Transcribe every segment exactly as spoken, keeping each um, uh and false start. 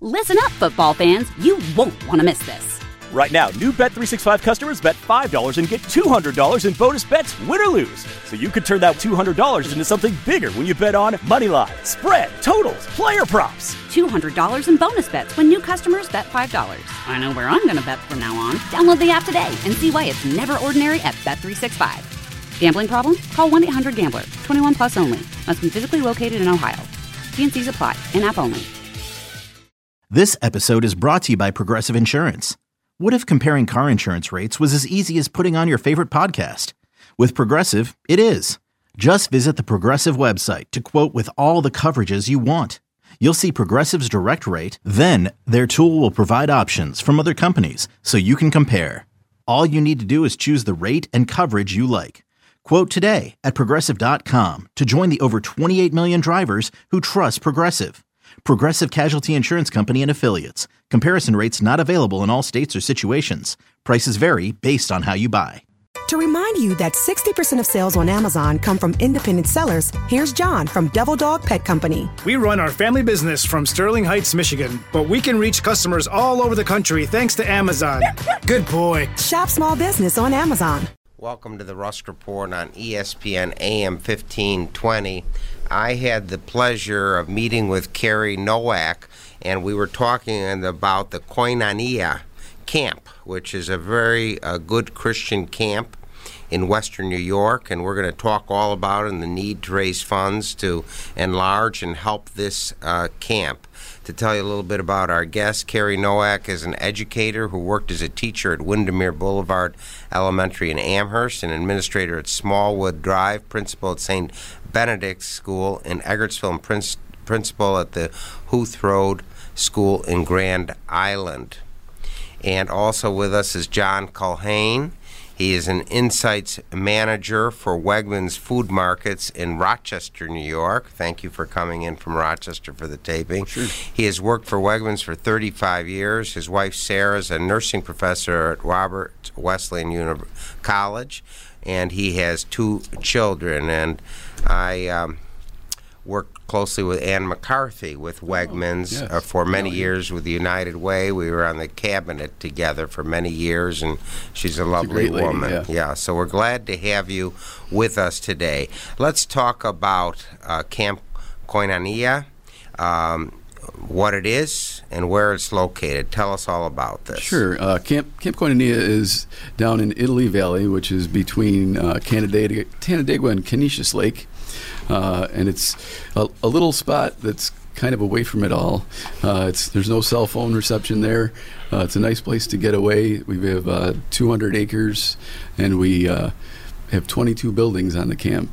Listen up, football fans. You won't want to miss this. Right now, new Bet three sixty-five customers bet five dollars and get two hundred dollars in bonus bets, win or lose. So you could turn that two hundred dollars into something bigger when you bet on money line, spread, totals, player props. two hundred dollars in bonus bets when new customers bet five dollars. I know where I'm going to bet from now on. Download the app today and see why it's never ordinary at Bet three sixty-five. Gambling problem? Call one eight hundred gambler. twenty-one plus only. Must be physically located in Ohio. T and C's apply. In-app only. This episode is brought to you by Progressive Insurance. What if comparing car insurance rates was as easy as putting on your favorite podcast? With Progressive, it is. Just visit the Progressive website to quote with all the coverages you want. You'll see Progressive's direct rate, then their tool will provide options from other companies so you can compare. All you need to do is choose the rate and coverage you like. Quote today at Progressive dot com to join the over twenty-eight million drivers who trust Progressive. Progressive Casualty Insurance Company and Affiliates. Comparison rates not available in all states or situations. Prices vary based on how you buy. To remind you that sixty percent of sales on Amazon come from independent sellers, here's John from Devil Dog Pet Company. We run our family business from Sterling Heights, Michigan, but we can reach customers all over the country thanks to Amazon. Good boy. Shop small business on Amazon. Welcome to the Rusk Report on E S P N A M fifteen twenty. I had the pleasure of meeting with Carrie Nowak, and we were talking about the Koinonia Camp, which is a very uh, good Christian camp in Western New York, and we're going to talk all about it and the need to raise funds to enlarge and help this uh, camp. To tell you a little bit about our guest, Carrie Nowak is an educator who worked as a teacher at Windermere Boulevard Elementary in Amherst, an administrator at Smallwood Drive, principal at Saint Benedict's School in Eggertsville, and princ- principal at the Huth Road School in Grand Island. And also with us is John Culhane. He is an insights manager for Wegmans Food Markets in Rochester, New York. Thank you for coming in from Rochester for the taping. Sure. He has worked for Wegmans for thirty-five years. His wife, Sarah, is a nursing professor at Robert Wesleyan Uni- College, and he has two children. And I um, worked closely with Ann McCarthy with Wegmans oh, yes. uh, for many yeah, years with the United Way. We were on the cabinet together for many years, and she's a lovely she's a woman. Lady, yeah. yeah, so we're glad to have you with us today. Let's talk about uh, Camp Koinonia, um, what it is, and where it's located. Tell us all about this. Sure. Uh, Camp Camp Koinonia is down in Italy Valley, which is between uh, Canandaigua, Canandaigua and Canisius Lake. Uh, and it's a, a little spot that's kind of away from it all. Uh, it's there's no cell phone reception there. Uh, it's a nice place to get away. We have uh, two hundred acres, and we uh, have twenty-two buildings on the camp.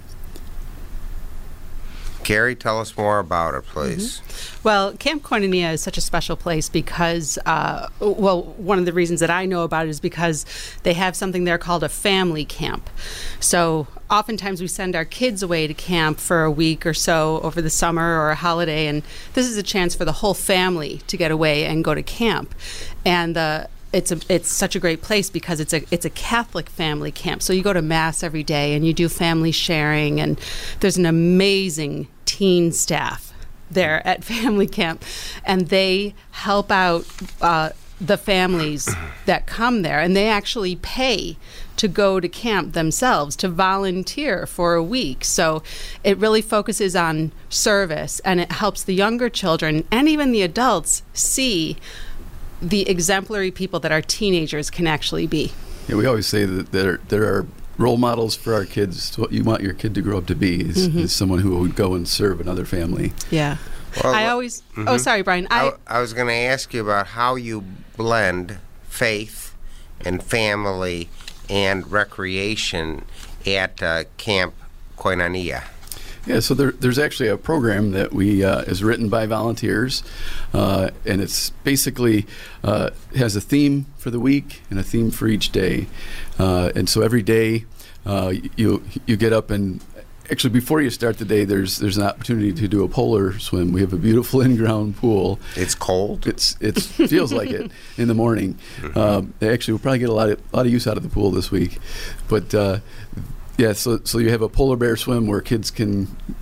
Carrie, tell us more about it, please. Mm-hmm. Well, Camp Koinonia is such a special place because, uh, well, one of the reasons that I know about it is because they have something there called a family camp. So oftentimes we send our kids away to camp for a week or so over the summer or a holiday, and this is a chance for the whole family to get away and go to camp. And the It's a it's such a great place because it's a it's a Catholic family camp. So you go to Mass every day and you do family sharing, and there's an amazing teen staff there at family camp, and they help out uh, the families that come there, and they actually pay to go to camp themselves, to volunteer for a week. So it really focuses on service, and it helps the younger children and even the adults see the exemplary people that our teenagers can actually be. Yeah, we always say that there there are role models for our kids. What you want your kid to grow up to be is, mm-hmm. is someone who would go and serve another family. Yeah. Well, I always, mm-hmm. oh, sorry, Brian. I, I, I was going to ask you about how you blend faith and family and recreation at uh, Camp Koinonia. Yeah, so there, there's actually a program that we uh, is written by volunteers, uh, and it's basically uh, has a theme for the week and a theme for each day. Uh, and so every day uh, you you get up, and actually before you start the day, there's there's an opportunity to do a polar swim. We have a beautiful in-ground pool. It's cold. It's it feels like it in the morning. Mm-hmm. Um, they actually will probably get a lot of a lot of use out of the pool this week, but. Uh, Yeah, so so you have a polar bear swim where kids can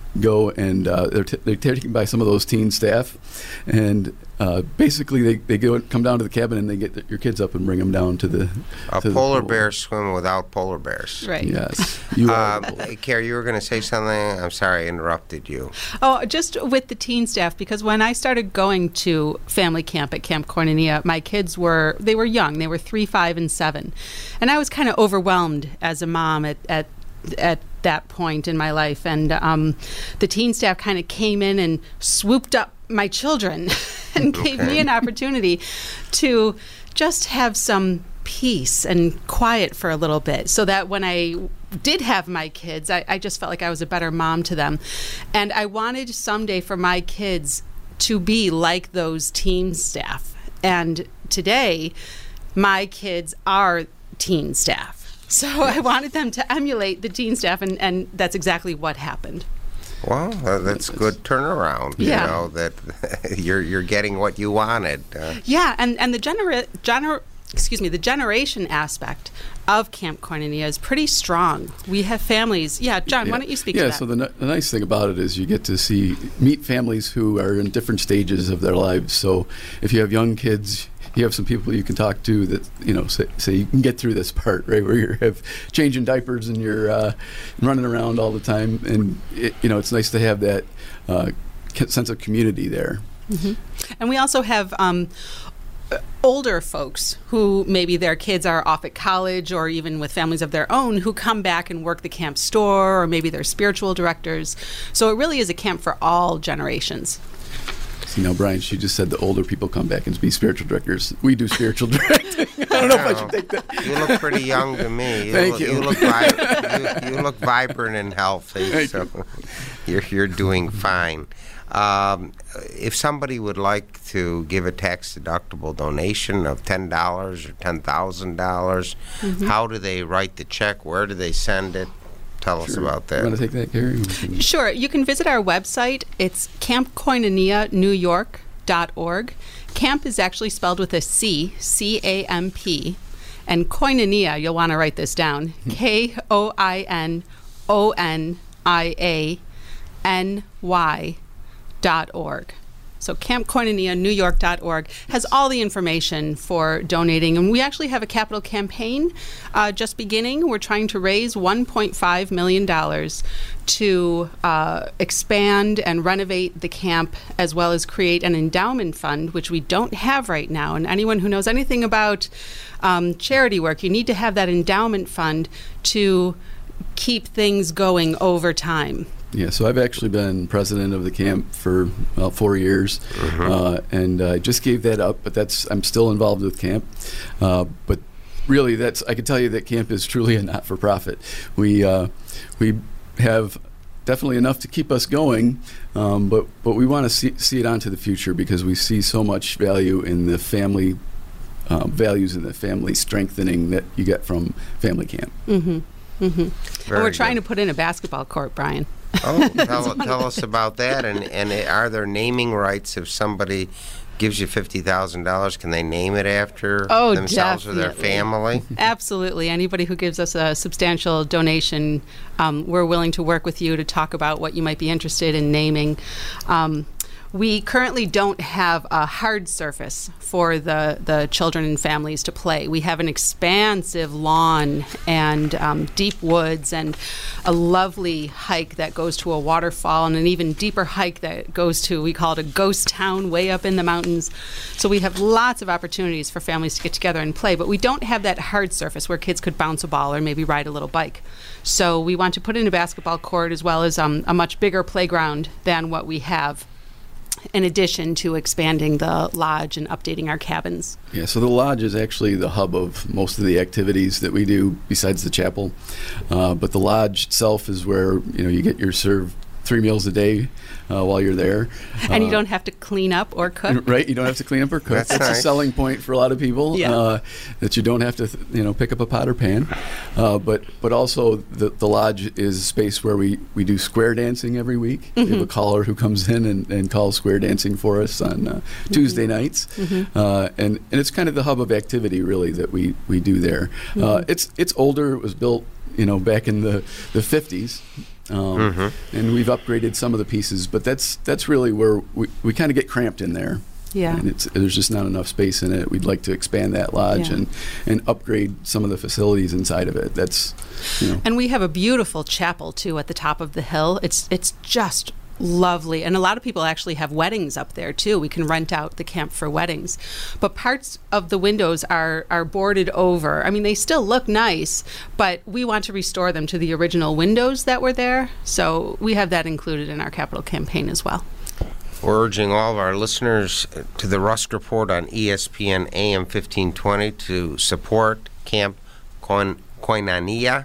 go and uh, they're, t- they're taken by some of those teen staff, and uh, basically they, they go come down to the cabin and they get the, your kids up and bring them down to the A to polar the bear swim without polar bears. Right. Yes. You are Um, Carrie, you were going to say something? I'm sorry I interrupted you. Oh, just with the teen staff, because when I started going to family camp at Camp Koinonia, my kids were, they were young. They were three, five, and seven. And I was kind of overwhelmed as a mom at, at, at that point in my life. And um, the teen staff kind of came in and swooped up my children and gave Okay. me an opportunity to just have some peace and quiet for a little bit, so that when I did have my kids, I, I just felt like I was a better mom to them. And I wanted someday for my kids to be like those teen staff. And today, my kids are teen staff. So I wanted them to emulate the teen staff, and, and that's exactly what happened. Well, uh, that's good turnaround. Yeah. You know that you're you're getting what you wanted. Uh, Yeah, and, and the genera- gener- excuse me, the generation aspect of Camp Koinonia is pretty strong. We have families. Yeah, John, Yeah. why don't you speak yeah, to that? so the, n- the nice thing about it is you get to see, meet families who are in different stages of their lives. So if you have young kids, you have some people you can talk to that, you know, say, say you can get through this part, right, where you have changing diapers and you're uh, running around all the time. And, it, you know, it's nice to have that uh, sense of community there. Mm-hmm. And we also have um, older folks who maybe their kids are off at college or even with families of their own who come back and work the camp store, or maybe they're spiritual directors. So it really is a camp for all generations. See, now, Brian, she just said the older people come back and be spiritual directors. We do spiritual directing. I don't know if I should take that. You look pretty young to me. You Thank look, you. You look, vi- you, you look vibrant and healthy, Thank so you're you're doing fine. Um, if somebody would like to give a tax-deductible donation of ten dollars or ten thousand dollars, Mm-hmm. how do they write the check? Where do they send it? Tell us about that. You want to take that, Carrie? We can- Sure. You can visit our website. It's camp koinonia new york dot org. Camp is actually spelled with a C, C A M P. And Koinonia, you'll want to write this down, K O I N O N I A N Y dot org. So Camp Koinonia New York dot org has all the information for donating. And we actually have a capital campaign uh, just beginning. We're trying to raise one point five million dollars to uh, expand and renovate the camp, as well as create an endowment fund, which we don't have right now. And anyone who knows anything about um, charity work, you need to have that endowment fund to keep things going over time. Yeah, so I've actually been president of the camp for about four years, uh, and I just gave that up. But that's I'm still involved with camp. Uh, but really, that's I can tell you that camp is truly a not-for-profit. We uh, we have definitely enough to keep us going, um, but but we want to see see it on to the future because we see so much value in the family uh, values and the family strengthening that you get from family camp. Mm-hmm. Mm-hmm. And we're Very trying good. to put in a basketball court, Brian. Oh, tell, tell us about that. And, and are there naming rights if somebody gives you fifty thousand dollars? Can they name it after Oh, themselves or their definitely. family? Absolutely. Anybody who gives us a substantial donation, um, we're willing to work with you to talk about what you might be interested in naming. Um, we currently don't have a hard surface for the, the children and families to play. We have an expansive lawn and um, deep woods and a lovely hike that goes to a waterfall and an even deeper hike that goes to, we call it a ghost town way up in the mountains. So we have lots of opportunities for families to get together and play, but we don't have that hard surface where kids could bounce a ball or maybe ride a little bike. So we want to put in a basketball court as well as um, a much bigger playground than what we have, in addition to expanding the lodge and updating our cabins. Yeah, so the lodge is actually the hub of most of the activities that we do besides the chapel. Uh, but the lodge itself is where, you know, you get your served three meals a day uh, while you're there. And Uh, you don't have to clean up or cook. Right, you don't have to clean up or cook. That's That's, nice. a selling point for a lot of people. Yeah. Uh, that you don't have to, you know, pick up a pot or pan. Uh, but but also the the lodge is a space where we, we do square dancing every week. We have a caller who comes in and, and calls square dancing for us on uh, Tuesday nights, uh, and and it's kind of the hub of activity really that we, we do there. Uh, it's it's older. It was built you know, back in the, the fifties. Um, Mm-hmm. And we've upgraded some of the pieces, but that's that's really where we, we kind of get cramped in there. Yeah. And it's, there's just not enough space in it. We'd like to expand that lodge Yeah. and, and upgrade some of the facilities inside of it. That's, you know. And we have a beautiful chapel too at the top of the hill. It's it's just lovely, and a lot of people actually have weddings up there too. We can rent out the camp for weddings, but parts of the windows are are boarded over. I mean, they still look nice, but we want to restore them to the original windows that were there. So we have that included in our capital campaign as well. We're urging all of our listeners to the Rusk Report on E S P N A M fifteen twenty to support Camp Koinonia.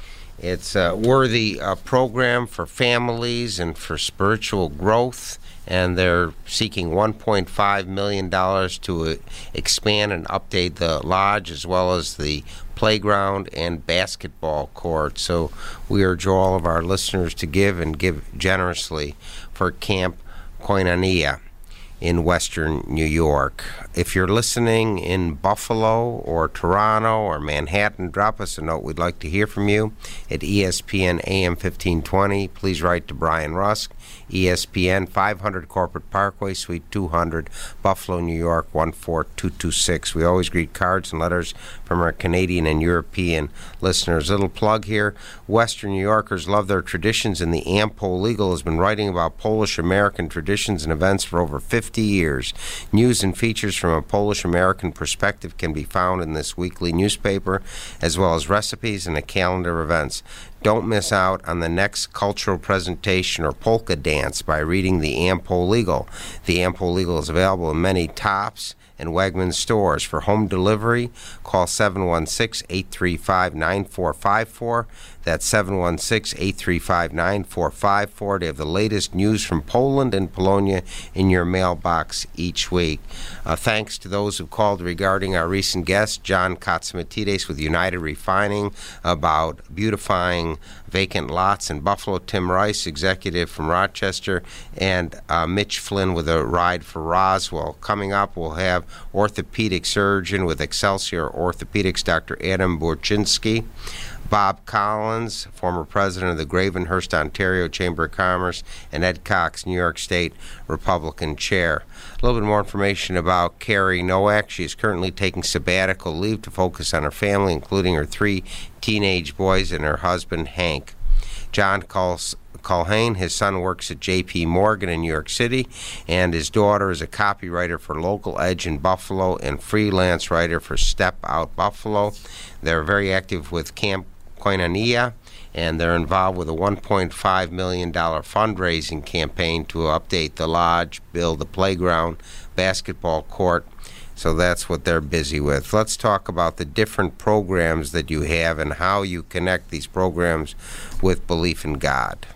It's a worthy uh, program for families and for spiritual growth, and they're seeking one point five million dollars to uh, expand and update the lodge as well as the playground and basketball court. So we urge all of our listeners to give and give generously for Camp Koinonia in Western New York. If you're listening in Buffalo or Toronto or Manhattan, drop us a note. We'd like to hear from you at E S P N A M fifteen twenty. Please write to Brian Rusk, E S P N, five hundred Corporate Parkway, Suite two hundred, Buffalo, New York, one four two two six. We always greet cards and letters from our Canadian and European listeners. Little plug here. Western New Yorkers love their traditions, and the Am-Pol Eagle has been writing about Polish-American traditions and events for over fifty years. News and features from a Polish-American perspective can be found in this weekly newspaper, as well as recipes and a calendar of events. Don't miss out on the next cultural presentation or polka dance by reading the Am-Pol Eagle. The Am-Pol Eagle is available in many Tops and Wegmans stores. For home delivery, call seven one six, eight three five, nine four five four. That's seven one six, eight three five, nine four five four. They have the latest news from Poland and Polonia in your mailbox each week. Uh, thanks to those who called regarding our recent guest, John Katsimatidis with United Refining, about beautifying vacant lots in Buffalo, Tim Rice, executive from Rochester, and uh, Mitch Flynn with a ride for Roswell. Coming up, we'll have orthopedic surgeon with Excelsior Orthopedics, Doctor Adam Burczynski. Bob Collins, former president of the Gravenhurst, Ontario Chamber of Commerce, and Ed Cox, New York State Republican chair. A little bit more information about Carrie Nowak. She is currently taking sabbatical leave to focus on her family, including her three teenage boys and her husband, Hank. John calls Culhane, his son, works at J P Morgan in New York City, and his daughter is a copywriter for Local Edge in Buffalo and freelance writer for Step Out Buffalo. They're very active with Camp Koinonia, and they're involved with a one point five million dollars fundraising campaign to update the lodge, build the playground, basketball court. So that's what they're busy with. Let's talk about the different programs that you have and how you connect these programs with belief in God.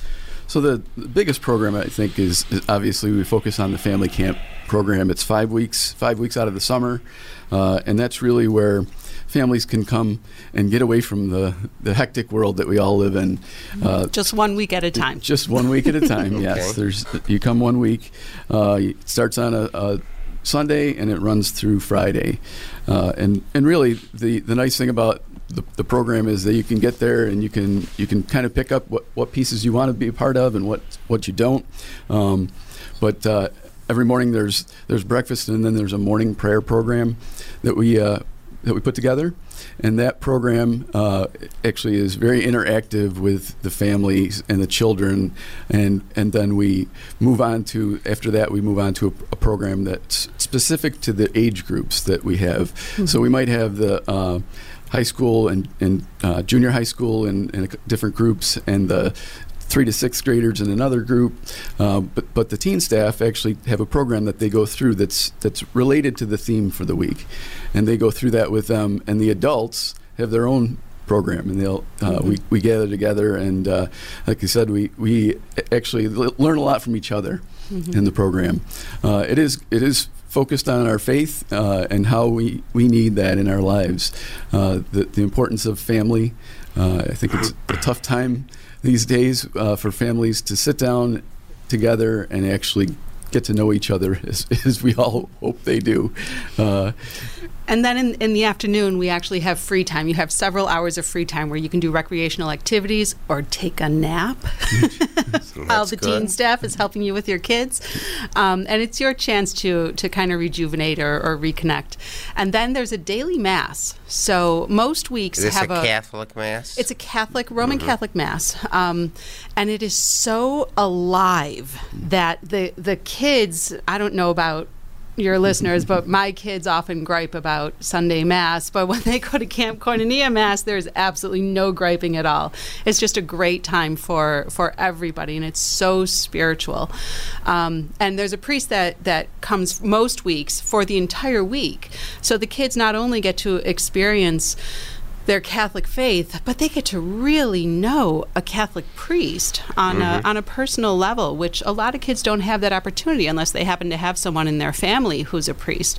So the, the biggest program, I think, is, is obviously we focus on the family camp program. It's five weeks, five weeks out of the summer, uh, and that's really where families can come and get away from the, the hectic world that we all live in. Uh, just one week at a time. Just one week at a time, yes. Okay. There's you come one week. Uh, it starts on a, a Sunday, and it runs through Friday. Uh, and, and really, the, the nice thing about the, the program is that you can get there and you can you can kind of pick up what, what pieces you want to be a part of and what, what you don't. Um, but uh, every morning there's there's breakfast, and then there's a morning prayer program that we uh, that we put together, and that program uh, actually is very interactive with the families and the children, and and then we move on to, after that we move on to a, a program that's specific to the age groups that we have. Mm-hmm. So we might have the uh, high school and, and uh, junior high school in, in different groups, and the three to sixth graders in another group, uh, but but the teen staff actually have a program that they go through that's that's related to the theme for the week, and they go through that with them. And the adults have their own program, and they'll uh, mm-hmm. we we gather together, and uh, like I said, we we actually l- learn a lot from each other mm-hmm. in the program. Uh, it is it is. focused on our faith uh, and how we, we need that in our lives. Uh, the, the importance of family. Uh, I think it's a tough time these days uh, for families to sit down together and actually get to know each other as, as we all hope they do. Uh, And then in, in the afternoon, we actually have free time. You have several hours of free time where you can do recreational activities or take a nap while the good. teen staff is helping you with your kids. Um, and it's your chance to, to kind of rejuvenate or, or reconnect. And then there's a daily mass. So most weeks Is this have a, a Catholic Mass? It's a Catholic, Roman Mhm. Catholic Mass. Um, and it is so alive that the, the kids, I don't know about your listeners, but my kids often gripe about Sunday Mass. But when they go to Camp Koinonia Mass, there's absolutely no griping at all. It's just a great time for, for everybody, and it's so spiritual. Um, and there's a priest that, that comes most weeks for the entire week. So the kids not only get to experience their Catholic faith, but they get to really know a Catholic priest on Mhm. a on a personal level, which a lot of kids don't have that opportunity unless they happen to have someone in their family who's a priest.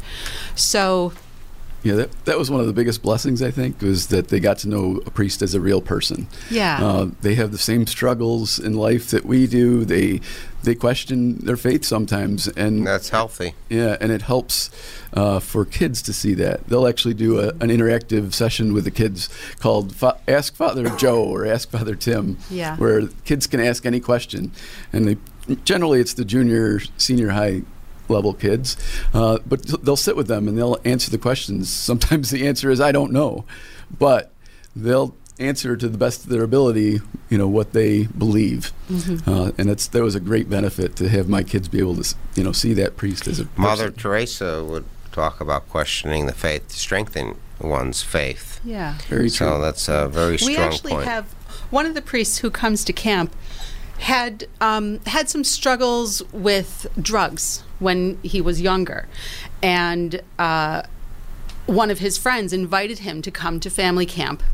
So Yeah, that, that was one of the biggest blessings, I think, was that they got to know a priest as a real person. Yeah. Uh, they have the same struggles in life that we do. They they question their faith sometimes. And that's healthy. Yeah, and it helps uh, for kids to see that. They'll actually do a, an interactive session with the kids called Fa- Ask Father Joe or Ask Father Tim, Yeah. where kids can ask any question. And they generally it's the junior, senior high level kids, uh, but they'll sit with them and they'll answer the questions. Sometimes the answer is I don't know, but they'll answer to the best of their ability, you know, what they believe. Mhm. Uh, and it's there was a great benefit to have my kids be able to, you know, see that priest as a Mother person. Teresa would talk about questioning the faith to strengthen one's faith. Yeah. Very So true. that's a very strong we actually point. have one of the priests who comes to camp had um, had some struggles with drugs when he was younger, and uh, one of his friends invited him to come to family camp.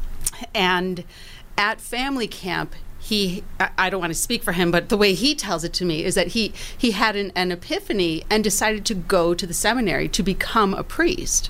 And at family camp, he I, I don't want to speak for him, but the way he tells it to me is that he he had an, an epiphany and decided to go to the seminary to become a priest.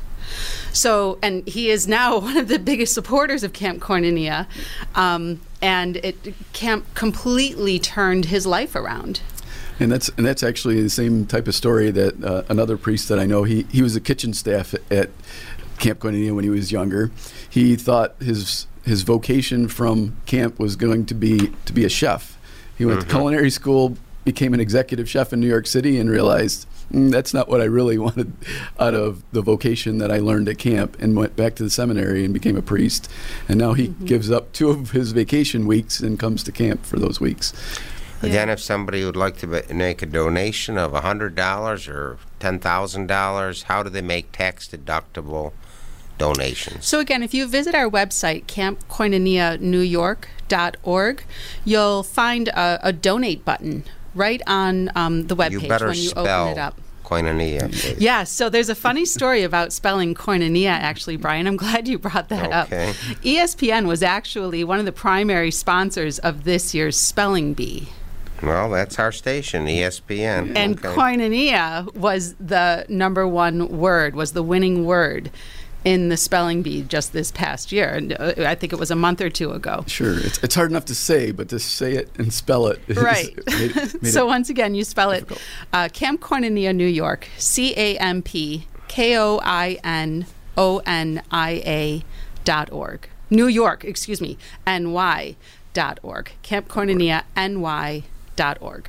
So, and he is now one of the biggest supporters of Camp Koinonia, um, and it camp completely turned his life around. And that's and that's actually the same type of story that uh, another priest that I know. He he was a kitchen staff at, at Camp Koinonia when he was younger. He thought his his vocation from camp was going to be to be a chef. He went Mhm. to culinary school, became an executive chef in New York City, and realized mm, that's not what I really wanted out of the vocation that I learned at camp, and went back to the seminary and became a priest. And now he Mhm. gives up two of his vacation weeks and comes to camp for those weeks. Again, if somebody would like to ba- make a donation of one hundred dollars or ten thousand dollars, how do they make tax-deductible donations? So again, if you visit our website, camp koinonia new york dot org, you'll find a, a donate button right on um, the You webpage better when you spell open it up. Koinonia, please. Yeah, so there's a funny story about spelling koinonia, actually, Brian. I'm glad you brought that Okay. up. E S P N was actually one of the primary sponsors of this year's Spelling Bee. Well, that's our station, E S P N. And Okay. koinonia was the number one word, was the winning word in the Spelling Bee just this past year. And uh, I think it was a month or two ago. Sure, it's, it's hard enough to say, but to say it and spell it is Right. made it- made So it once again, you spell difficult. it uh, Camp Koinonia, New York, C A M P K O I N O N I A dot org. New York, excuse me, N Y dot org. Camp Koinonia, N Y dot org.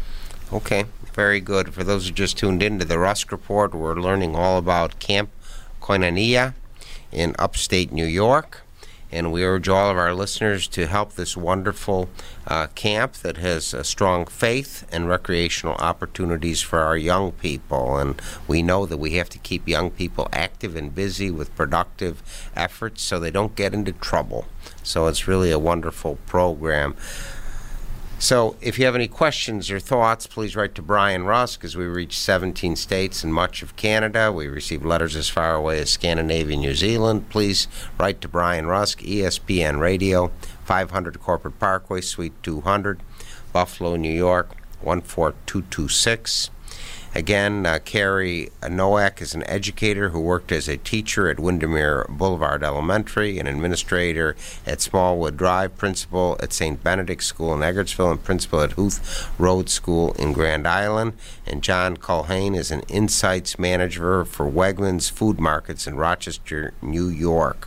Okay, very good. For those who just tuned in to the Rusk Report, we're learning all about Camp Koinonia in upstate New York. And we urge all of our listeners to help this wonderful uh, camp that has a strong faith and recreational opportunities for our young people. And we know that we have to keep young people active and busy with productive efforts so they don't get into trouble. So it's really a wonderful program. So if you have any questions or thoughts, please write to Brian Rusk as we reach seventeen states and much of Canada. We receive letters as far away as Scandinavia, New Zealand. Please write to Brian Rusk, E S P N Radio, five hundred Corporate Parkway, Suite two hundred, Buffalo, New York, one four two two six. Again, uh, Carrie Nowak is an educator who worked as a teacher at Windermere Boulevard Elementary, an administrator at Smallwood Drive, principal at Saint Benedict School in Eggertsville, and principal at Huth Road School in Grand Island. And John Culhane is an insights manager for Wegmans Food Markets in Rochester, New York.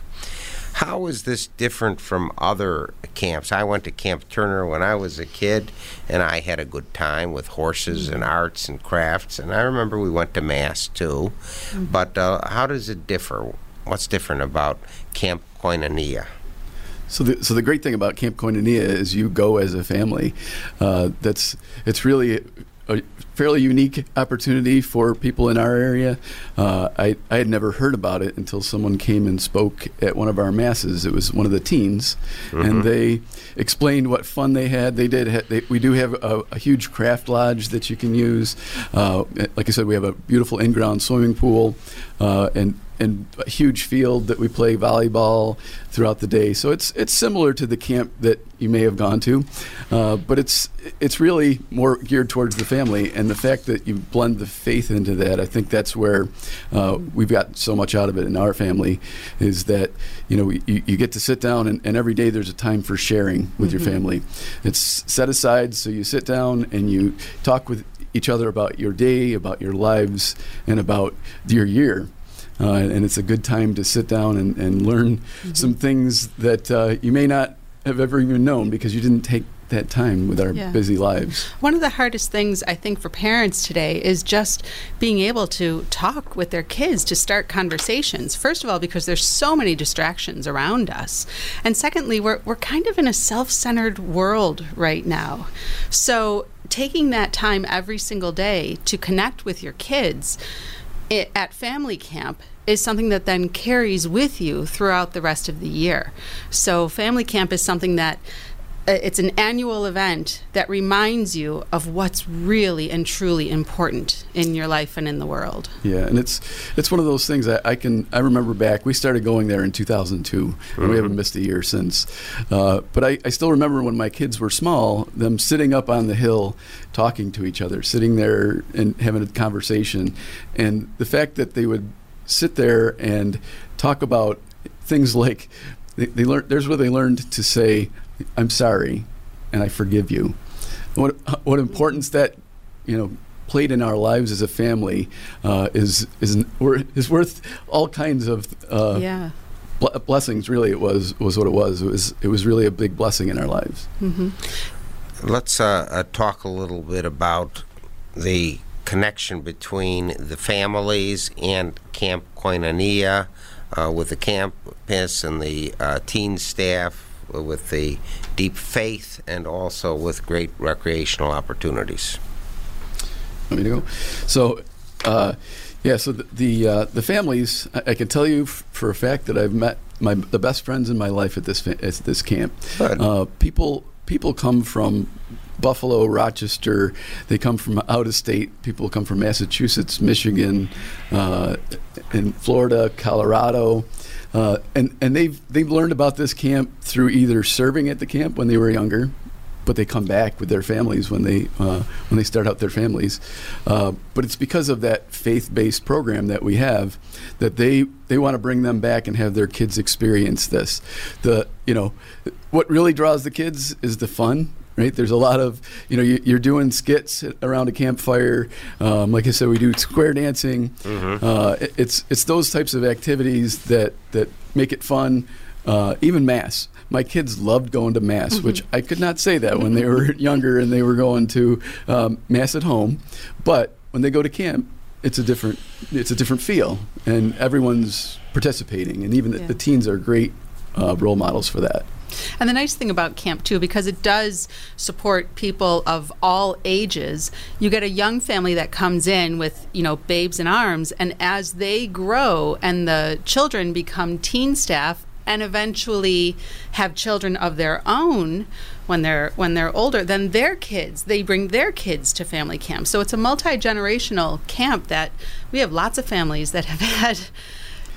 How is this different from other camps? I went to Camp Turner when I was a kid, and I had a good time with horses and arts and crafts. And I remember we went to Mass, too. Mm-hmm. But uh, how does it differ? What's different about Camp Koinonia? So the, so the great thing about Camp Koinonia is you go as a family. Uh, that's it's really a fairly unique opportunity for people in our area. Uh, I, I had never heard about it until someone came and spoke at one of our masses. It was one of the teens, mm-hmm. and they explained what fun they had. They did. Ha- they, we do have a, a huge craft lodge that you can use. Uh, like I said, we have a beautiful in-ground swimming pool, uh, and and a huge field that we play volleyball throughout the day. So it's it's similar to the camp that you may have gone to, uh, but it's it's really more geared towards the family. And the fact that you blend the faith into that, I think that's where uh, we've got so much out of it in our family, is that, you know, you, you get to sit down and, and every day there's a time for sharing with mm-hmm. your family. It's set aside, so you sit down and you talk with each other about your day, about your lives, and about your year. Uh, and it's a good time to sit down and, and learn mm-hmm. some things that uh, you may not have ever even known because you didn't take that time with our yeah. busy lives. One of the hardest things, I think, for parents today is just being able to talk with their kids, to start conversations. First of all, because there's so many distractions around us. And secondly, we're we're kind of in a self-centered world right now. So taking that time every single day to connect with your kids It, at family camp is something that then carries with you throughout the rest of the year. So family camp is something that uh, it's an annual event that reminds you of what's really and truly important in your life and in the world. Yeah, and it's it's one of those things that I can I remember back. We started going there in two thousand two, mm-hmm. and we haven't missed a year since. Uh, but I, I still remember when my kids were small, them sitting up on the hill, talking to each other, sitting there and having a conversation, and the fact that they would sit there and talk about things like they, they learned. There's where they learned to say, "I'm sorry," and "I forgive you." What what importance that, you know, played in our lives as a family uh, is is is worth all kinds of uh, yeah. bl- blessings. Really, it was was what it was. It was it was really a big blessing in our lives. Mm-hmm. Let's uh, uh, talk a little bit about the connection between the families and Camp Koinonia, uh, with the campus and the uh, teen staff, with the deep faith, and also with great recreational opportunities. Want me to go? So, uh, yeah. So the the, uh, the families, I, I can tell you f- for a fact that I've met my the best friends in my life at this fa- at this camp. Uh, people people come from Buffalo, Rochester. They come from out of state. People come from Massachusetts, Michigan, uh, and Florida, Colorado. Uh, and and they've they've learned about this camp through either serving at the camp when they were younger, but they come back with their families when they uh, when they start out their families. Uh, but it's because of that faith-based program that we have that they they want to bring them back and have their kids experience this. The you know what really draws the kids is the fun. Right, there's a lot of, you know, you, you're doing skits around a campfire. Um, like I said, we do square dancing. Mm-hmm. Uh, it, it's it's those types of activities that, that make it fun. Uh, even Mass. My kids loved going to Mass, mm-hmm. which I could not say that when they were younger and they were going to um, Mass at home. But when they go to camp, it's a different it's a different feel, and everyone's participating, and even yeah. the, the teens are great uh, role models for that. And the nice thing about camp, too, because it does support people of all ages, you get a young family that comes in with, you know, babes in arms, and as they grow and the children become teen staff and eventually have children of their own when they're when they're older, then their kids, they bring their kids to family camp. So it's a multi-generational camp that we have lots of families that have had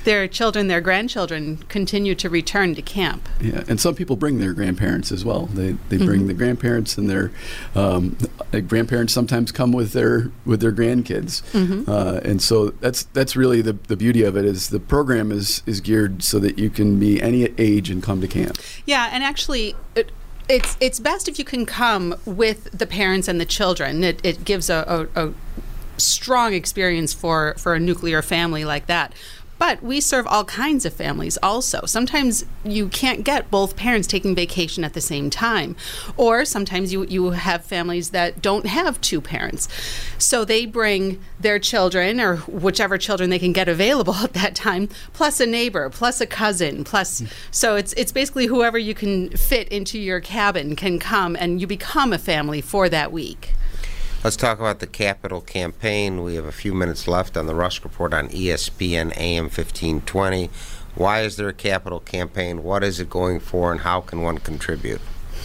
their children, their grandchildren continue to return to camp. Yeah, and some people bring their grandparents as well. They they bring Mm-hmm. the grandparents, and their um, uh, grandparents sometimes come with their with their grandkids. Mm-hmm. Uh, and so that's that's really the, the beauty of it is the program is is geared so that you can be any age and come to camp. Yeah, and actually, it, it's it's best if you can come with the parents and the children. It it gives a, a, a strong experience for, for a nuclear family like that. But we serve all kinds of families also. Sometimes you can't get both parents taking vacation at the same time. Or sometimes you, you have families that don't have two parents. So they bring their children, or whichever children they can get available at that time, plus a neighbor, plus a cousin, plus... Mm. So it's it's basically whoever you can fit into your cabin can come, and you become a family for that week. Let's talk about the Capital Campaign. We have a few minutes left on the Rusk Report on E S P N A M fifteen twenty. Why is there a Capital Campaign? What is it going for, and how can one contribute?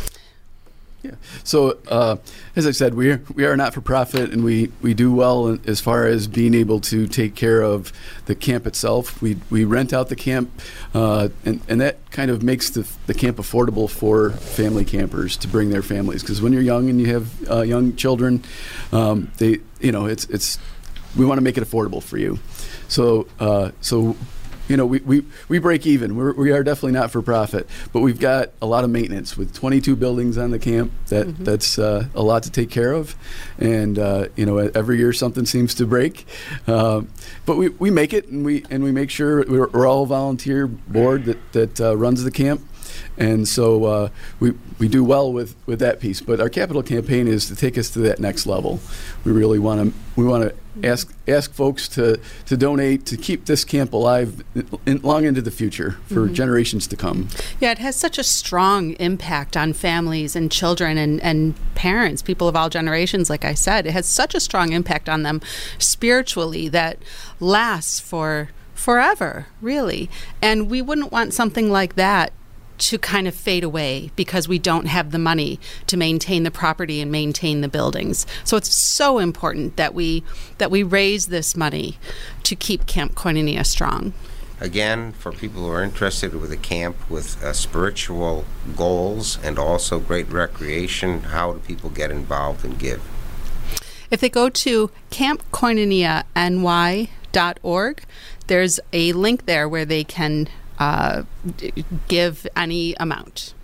Yeah. So, uh, as I said, we are, we are not for profit, and we, we do well in, as far as being able to take care of the camp itself. We we rent out the camp, uh, and and that kind of makes the the camp affordable for family campers to bring their families. Because when you're young and you have uh, young children, um, they you know it's it's we want to make it affordable for you. So uh, so. You know, we, we, we break even. We're, we are definitely not for profit, but we've got a lot of maintenance with twenty-two buildings on the camp. That mm-hmm. That's uh, a lot to take care of, and uh, you know, every year something seems to break. Uh, but we, we make it, and we and we make sure we're, we're all a volunteer board that that uh, runs the camp. And so uh, we we do well with, with that piece, but our capital campaign is to take us to that next level. We really want to we want to ask ask folks to, to donate to keep this camp alive in, long into the future for mm-hmm. generations to come. Yeah, it has such a strong impact on families and children and, and parents, people of all generations. Like I said, it has such a strong impact on them spiritually that lasts for forever, really. And we wouldn't want something like that to kind of fade away because we don't have the money to maintain the property and maintain the buildings. So it's so important that we that we raise this money to keep Camp Koinonia strong. Again, for people who are interested with a camp with uh, spiritual goals and also great recreation, how do people get involved and give? If they go to camp koinonia n y dot org, there's a link there where they can Uh, give any amount.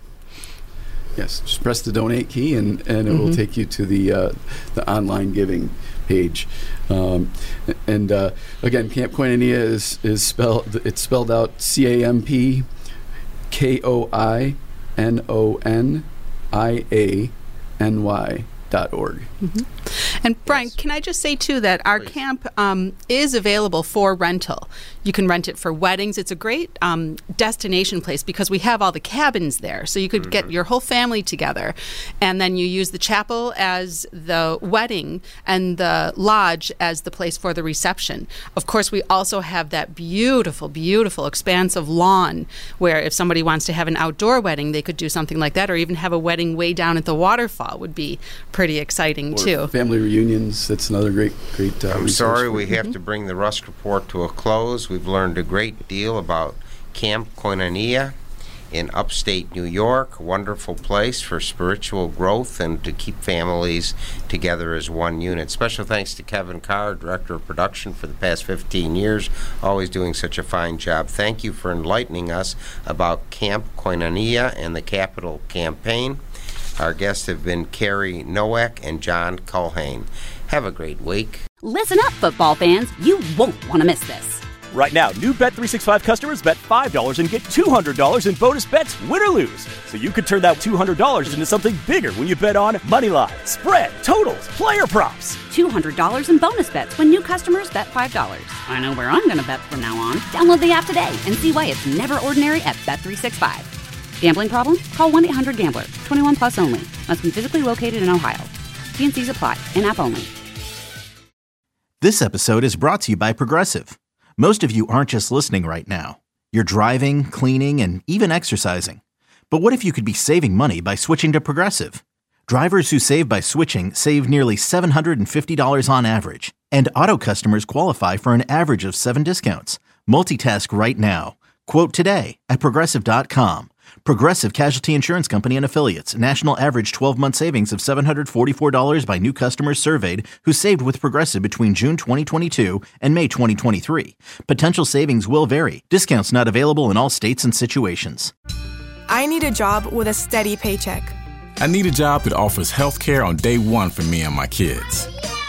Yes, just press the donate key, and, and it mm-hmm. will take you to the uh, the online giving page. Um, and uh, again, Camp Koinonia is is spelled it's spelled out C A M P K O I N O N I A N Y dot org. Mm-hmm. And Brian, yes. Can I just say too that our Please. camp um, is available for rental. You can rent it for weddings. It's a great um, destination place because we have all the cabins there. So you could mm-hmm. get your whole family together, and then you use the chapel as the wedding and the lodge as the place for the reception. Of course, we also have that beautiful, beautiful expanse of lawn where if somebody wants to have an outdoor wedding, they could do something like that, or even have a wedding way down at the waterfall would be pretty exciting or too. Family reunions, that's another great, great uh, I'm sorry we mm-hmm. have to bring the Rusk Report to a close. We've learned a great deal about Camp Koinonia in upstate New York, a wonderful place for spiritual growth and to keep families together as one unit. Special thanks to Kevin Carr, Director of Production for the past fifteen years, always doing such a fine job. Thank you for enlightening us about Camp Koinonia and the Capital Campaign. Our guests have been Carrie Nowak and John Culhane. Have a great week. Listen up, football fans. You won't want to miss this. Right now, new Bet three sixty-five customers bet five dollars and get two hundred dollars in bonus bets, win or lose. So you could turn that two hundred dollars into something bigger when you bet on moneyline, spread, totals, player props. two hundred dollars in bonus bets when new customers bet five dollars. I know where I'm going to bet from now on. Download the app today and see why it's never ordinary at Bet three sixty-five. Gambling problem? Call one eight hundred gambler. twenty-one plus only. Must be physically located in Ohio. T and C's apply. In-app only. This episode is brought to you by Progressive. Most of you aren't just listening right now. You're driving, cleaning, and even exercising. But what if you could be saving money by switching to Progressive? Drivers who save by switching save nearly seven hundred fifty dollars on average. And auto customers qualify for an average of seven discounts. Multitask right now. Quote today at Progressive dot com. Progressive Casualty Insurance Company and Affiliates. National average twelve-month savings of seven hundred forty-four dollars by new customers surveyed who saved with Progressive between June twenty twenty-two and May twenty twenty-three. Potential savings will vary. Discounts not available in all states and situations. I need a job with a steady paycheck. I need a job that offers health care on day one for me and my kids.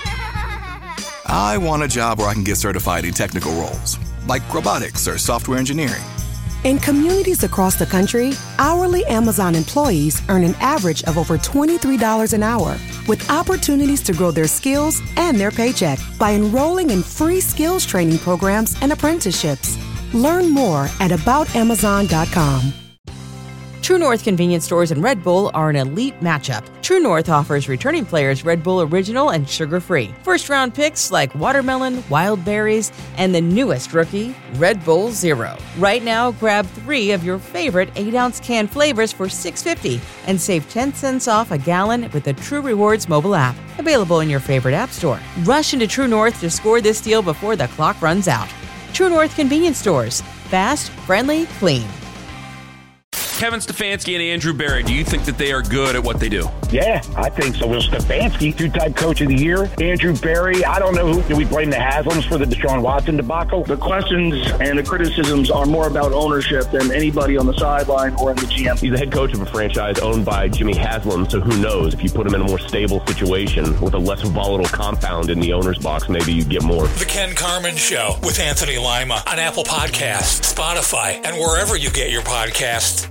I want a job where I can get certified in technical roles, like robotics or software engineering. In communities across the country, hourly Amazon employees earn an average of over twenty-three dollars an hour, with opportunities to grow their skills and their paycheck by enrolling in free skills training programs and apprenticeships. Learn more at about amazon dot com. True North convenience stores and Red Bull are an elite matchup. True North offers returning players Red Bull Original and sugar-free. First-round picks like watermelon, wild berries, and the newest rookie, Red Bull Zero. Right now, grab three of your favorite eight-ounce can flavors for six dollars and fifty cents and save ten cents off a gallon with the True Rewards mobile app. Available in your favorite app store. Rush into True North to score this deal before the clock runs out. True North convenience stores. Fast, friendly, clean. Kevin Stefanski and Andrew Berry, do you think that they are good at what they do? Yeah, I think so. Will Stefanski, two-time coach of the year. Andrew Berry, I don't know who. Do we blame the Haslams for the Deshaun Watson debacle? The questions and the criticisms are more about ownership than anybody on the sideline or in the G M. He's the head coach of a franchise owned by Jimmy Haslam, so who knows? If you put him in a more stable situation with a less volatile compound in the owner's box, maybe you get more. The Ken Carman Show with Anthony Lima on Apple Podcasts, Spotify, and wherever you get your podcasts.